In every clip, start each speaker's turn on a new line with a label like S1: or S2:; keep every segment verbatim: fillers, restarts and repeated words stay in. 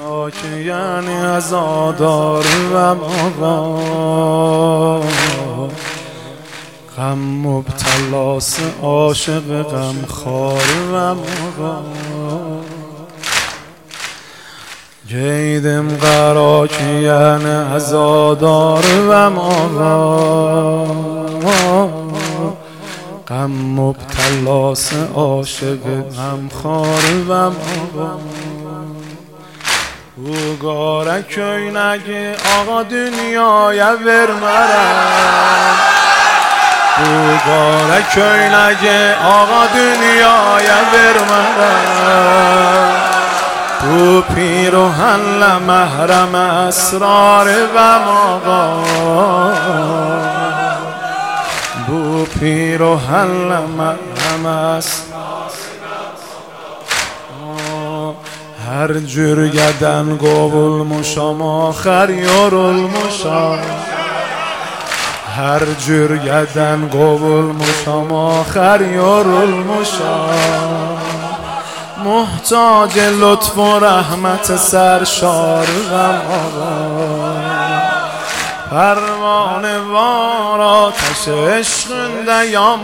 S1: که یعنی عزادار و آقا غم مبتلاس عاشق غم خار و آقا گیدم قرا که یعنی عزادار و آقا غم مبتلاس عاشق غم خار و آقا او گاره köynəgi ağa dünyaya vermərəm Bu qara köynəgi ağa dünyaya vermərəm Bu piruhənlə məhrəm əsrarı və ağa Bu piruhənlə məhrəm əsrarı هر جرگدن قبولمشم آخر یارولمشم هر جرگدن قبولمشم آخر یارولمشم محتاج لطف و رحمت سرشار غم آقا پروانه وار آتش عشقنده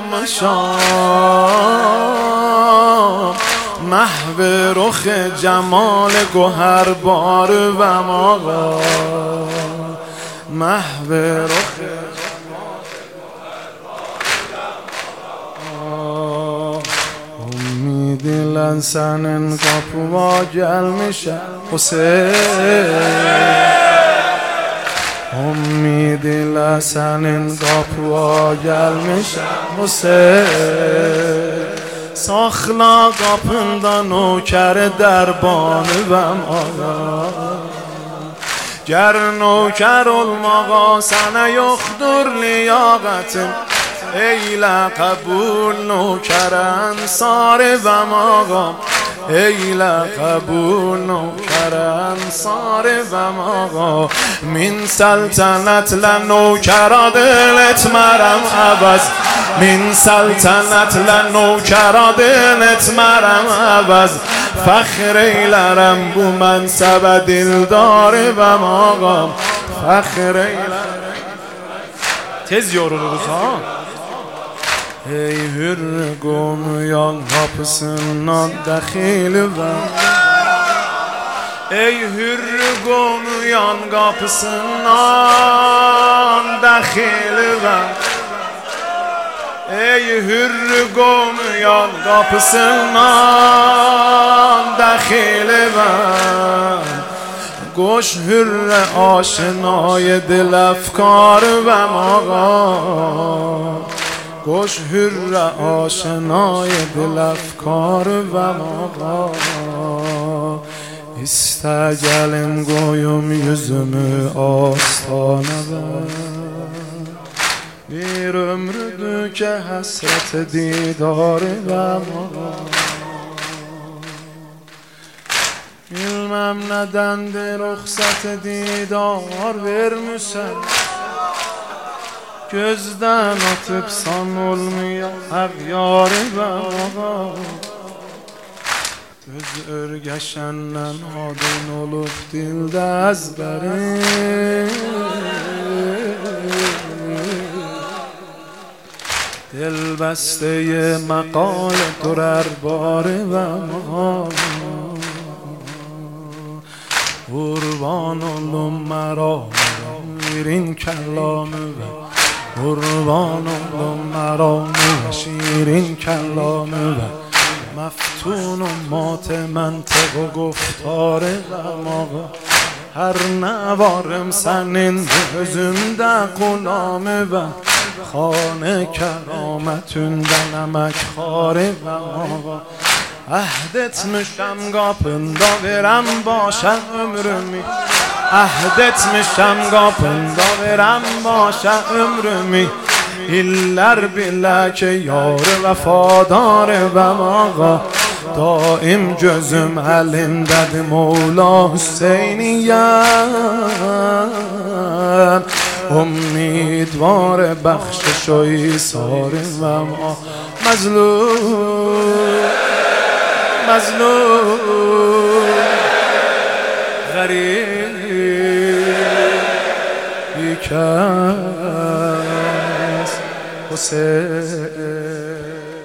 S1: yanmışam محو رخ جمال گوهر بار و آقا محو رخ Ümidiyle senin kapıma gelmişim Hüseyin Ümidiyle senin kapıma gelmişim Hüseyin Saxla qapında nökər dərbanıvəm ağa Gər nökər olmağa sənə yoxdur liyaqətim Eylə qəbul nökər ənsarıvəm ağa Eylə qəbul nökər ənsarıvəm ağa Min səltənətlə nökər adıl etmərəm əvəz Min səltənətlə nökər adıl etmərəm əvəz Fəxr eylərəm bu mənsəbə dildarıvəm ağam Fəxr eylərəm Tez yoruluruz ha Ey hürr qomuyan qapısından dəxilivəm Ey hürr qomuyan qapısından dəxilivəm Ey hürr qomuyan qapısından dəxilivəm Qoş hürrə aşinaya dil əfkarıvəm ağa Qoş hürrə aşinaya dil əfkarıvəm ağa İstə gəlim qoyum yüzümü astanəvəm Bir ömrüdür ki həsrət didarıvəm ağa Bilməm nədəndir ruxsat didar vermişsən Gözdən atıbsan olmayan əğyarıvəm ağa Göz örgəşəndən adın olub dildə əzbərim دلبسته مقال درر بارم قربان olum مرا شیرین کلامه قربان olum مرا شیرین کلامه مفتون و مات منطق و گفتار آقا هر نوارم senin gözümde غلامه و خانه kerametünden emek harib ağa Əhd etmişəm qapında verəm başa ömrümü Əhd etmişəm qapında verəm başa ömrümü İllər bilə ki yar vəfadarım ağa Daim gözüm əlindədir Mevla Hüseyniyəm امیدوار بخشش و ایثار و ما مظلوم مظلوم یک از حسین